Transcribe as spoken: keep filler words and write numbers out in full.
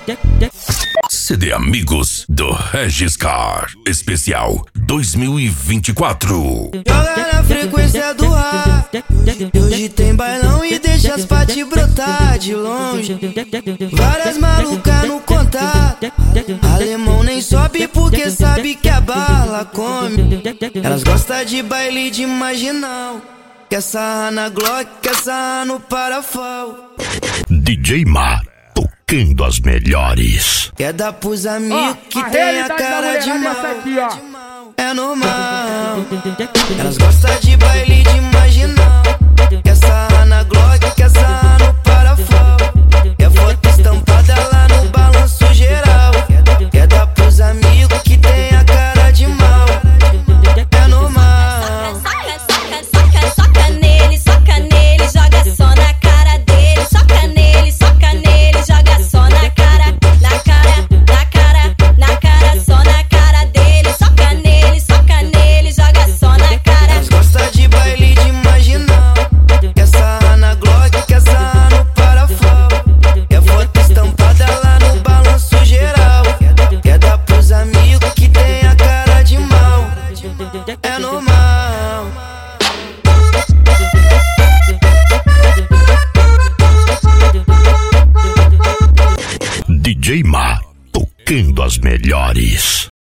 C D Amigos do Regiscar Especial dois mil e vinte e quatro. Joga na frequência do ar. Hoje tem bailão e deixa as paty brotar de longe. Várias malucas no contato. Alemão nem sobe porque sabe que a bala come. Elas gostam de baile de marginal. Quer sarrar na Glock, quer sarrar no Parafal. D J Ma tocando as melhores. Quer dar pros amigos que a tem a cara de mal. Aqui, ó. É normal. Elas gostam de baile de marginal. Quer sarrar na Glock, quer sarrar no Parafal. Quer foto estampada lá no balanço geral. Quer dar pros amigos que tem a cara de mal. É normal. Soca, soca, soca, soca nele, soca nele, joga só na cara dele. Soca nele, soca nele, joga só na cara, na cara, na cara, na cara, só na cara dele. Soca nele, soca nele, joga só na cara. Elas gostam de baile de marginal. Quer sarrar na Glock, quer sarrar no Parafal. Quer foto estampada lá no balanço geral. Quer dar pros amigos que tem a cara de mal. É normal. D J Ma tocando as melhores.